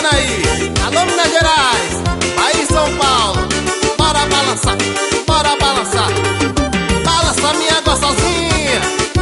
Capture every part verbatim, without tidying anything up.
ouvindo aí? Alô, Minas Gerais, aí São Paulo, bora balançar, bora balançar. Balança minha gostosinha.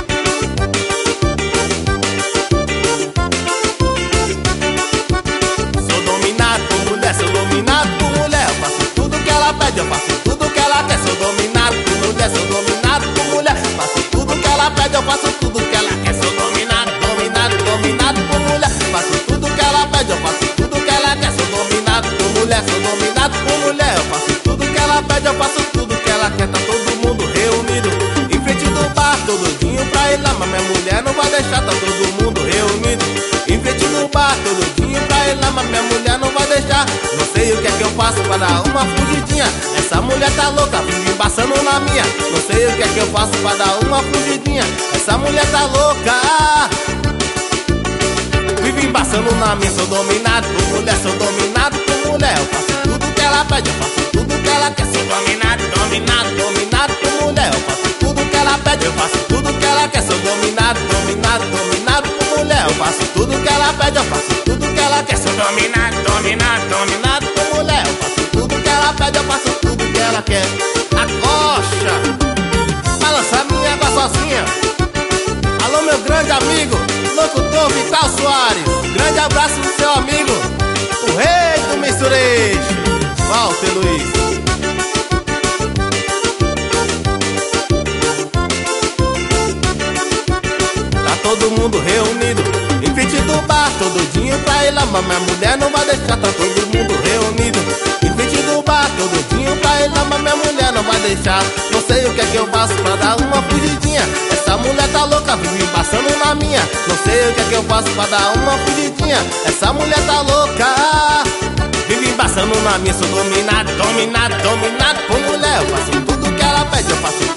Sou dominado por mulher, sou dominado por mulher. Eu faço tudo que ela pede, eu faço tudo que ela quer. Sou dominado por mulher, sou dominado por mulher. Faço tudo que ela pede, eu faço tudo que ela quer. Sou dominado, dominado, dominado por mulher. Faço tudo que ela pede, eu faço tudo que ela quer. Sou dominado por mulher, sou dominado por mulher. Eu faço tudo que ela pede, eu faço tudo que ela quer. Tá todo mundo reunido em frente do bar, todinho pra ir lá, mas minha mulher não vai deixar. Tá todo mundo reunido em frente do bar, todinho pra ir lá, mas minha mulher não vai deixar. Não sei o que é que eu faço pra dar uma fugidinha. Essa mulher tá louca, vive embaçando na minha. Não sei o que é que eu faço pra dar uma fugidinha. Essa mulher tá louca, vive embaçando na minha. Sou dominado por mulher, sou dominado por mulher. Eu faço tudo que ela pede, eu faço tudo que ela quer. Sou dominado, dominado, dominado por mulher. Eu faço tudo que ela pede, eu faço tudo que ela quer. Sou dominado, dominado, dominado por mulher. Eu faço tudo que ela pede, eu faço tudo que ela quer. Sou dominado, dominado, dominado por mulher. Eu faço tudo que ela pede, eu faço tudo que ela quer. Acocha, balança minha gostosinha. Alô, meu grande amigo, locutor Vital Soares. Grande abraço do seu amigo, o rei do misturejo, Walter Luiz. Tá todo mundo reunido em frente do bar, todinho pra ir lá, mas minha mulher não vai deixar. Tá todo mundo reunido em frente do bar, todinho pra ir lá, mas minha mulher não vai deixar. Não sei o que é que eu faço pra dar uma fugidinha. Essa mulher tá louca, vive passando na minha. Não sei o que é que eu faço pra dar uma fugidinha. Essa mulher tá louca, vive embaçando na minha. Sou dominado, dominado, dominado por mulher. Eu faço tudo que ela pede, eu faço